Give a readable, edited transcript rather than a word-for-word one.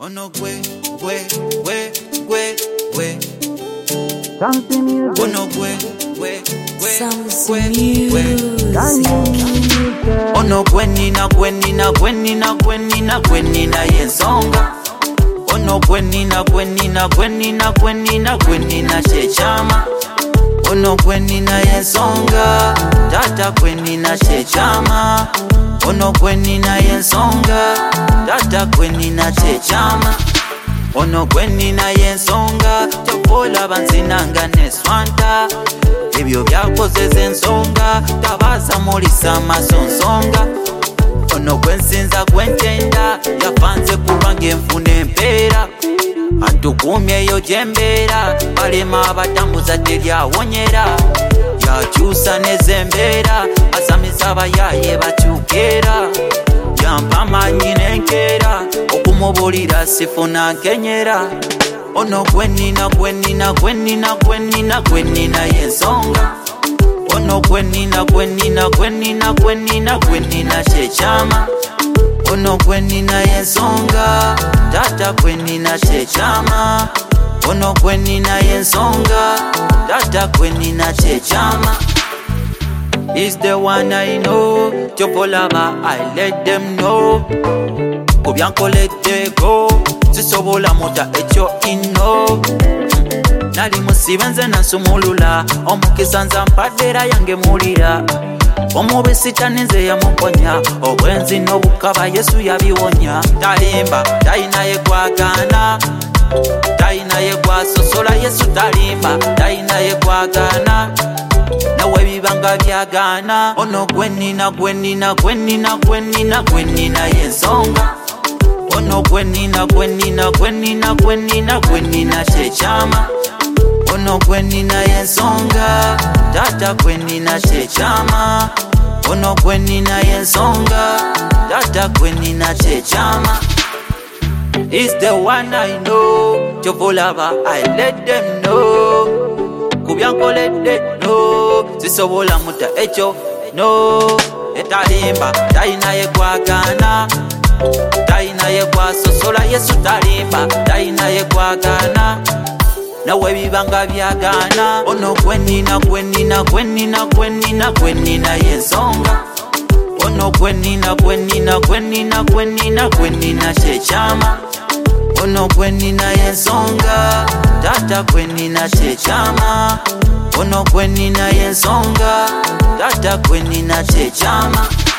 Oh no, gwe. Something music. Oh no, gwe. Oh no, gwenina yensonga. Oh no, gwenina shechama. Oh no, gwenina yensonga. Tata gwenina shechama. Oh no, gwenina yensonga. Tata gwenina shechama. Oh no, gwenina yensonga. Topola banzinanga neswanta. Ebyo byakozeze ensonga. Tabaza mulisa masonsonga. Ono gwensinza gwentenda. Yafanze kulwange enfune empeera. Atukumyeyo gyembeera. Balema abatambuza teryawonyera. Yakyusa nezembeera. Asamiza abayaye bakyukeera. Yampa amanyi n'enkeera. Okumubulira sifuna nkenyera. Ono gwenina yensonga. Ono gwenina shechama. Ono gwenina yensonga. Tata gwenina shechama. Ono gwenina yensonga. Tata gwenina shechama. Is the one I know. Chokolaba, I let them know. Kubyanko let they go. Sisobola mota echo ino. Nali musibenze nansumulula. Omukisanza mpadera yange mulira. Omubisita ninze yamukonya. Obwenzi n'obukaba Yesu yabiwonya. Talimba, tayina yegwagana. Tayina yegwasosola Yesu talimba. Tayina yegwagana. Nawe bibanga byagana. Ono gwenina yensonga. Ono gwenina shechama. Ono gwenina yensonga. Tata gwenina shechama. Ono gwenina yensonga. Tata gwenina shechama. Is the one I know. Chovolaba, I let them know. Kubyanko let them know. Sisobola muta echo no. Etalimba, tayina yegwagana. Tayina yegwasosola Yesu talimba. Tayina yegwagana. Nawe bibanga byagana. Ono gwenina yensonga. Ono gwenina shechama. Ono gwenina yensonga. Tata gwenina shechama. Ono gwenina yensonga. Tata gwenina shechama.